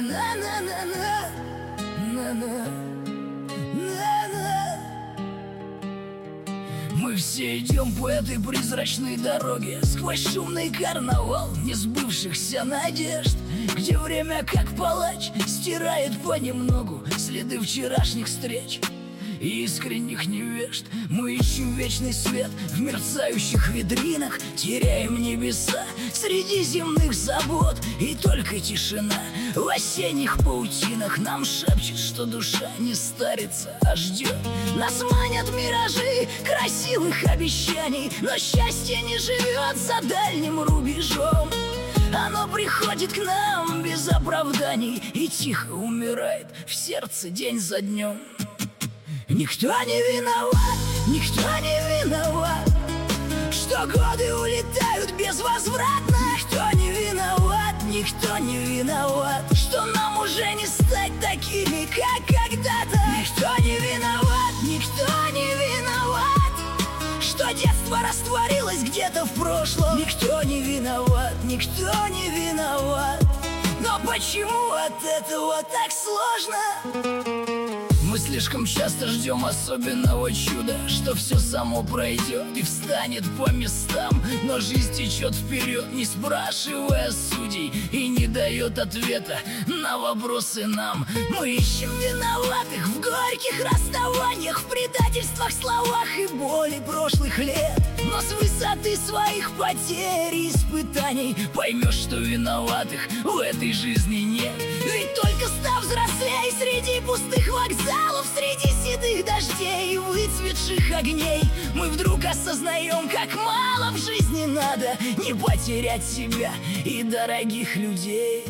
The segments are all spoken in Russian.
Мы все идем по этой призрачной дороге, сквозь шумный карнавал несбывшихся надежд, где время, как палач, стирает понемногу следы вчерашних встреч и искренних невежд. Мы ищем вечный свет в мерцающих витринах, теряем небеса среди земных забот. И только тишина в осенних паутинах нам шепчет, что душа не старится, а ждет. Нас манят миражи красивых обещаний, но счастье не живет за дальним рубежом. Оно приходит к нам без оправданий и тихо умирает в сердце день за днем. Никто не виноват, никто не виноват, что годы улетают безвозвратно. Никто не виноват, никто не виноват, что нам уже не стать такими, как когда-то. Никто не виноват, никто не виноват, что детство растворилось где-то в прошлом. Никто не виноват, никто не виноват, но почему от этого так сложно? Мы слишком часто ждем особенного чуда, что все само пройдет и встанет по местам. Но жизнь течет вперед, не спрашивая судей, и не дает ответа на вопросы нам. Мы ищем виноватых в горьких расставаниях, в предательствах, словах и боли прошлых лет. Но с высоты своих потерь и испытаний поймешь, что виноватых в этой жизни нет. Ведь только став взрослей среди пустых вокзалов, среди седых дождей и выцветших огней, мы вдруг осознаем, как мало в жизни надо не потерять себя и дорогих людей.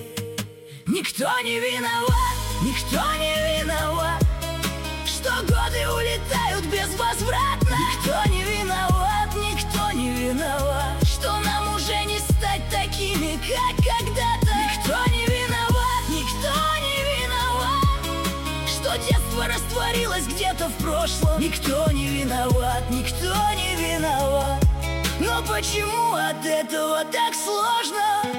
Никто не виноват, никто не виноват, что годы улетают безвозвратно. Никто не виноват, никто не виноват, что нам уже не стать такими, как когда-то. Никто не виноват, никто не виноват, что детство растворилось где-то в прошлом. Никто не виноват, никто не виноват, но почему от этого так сложно?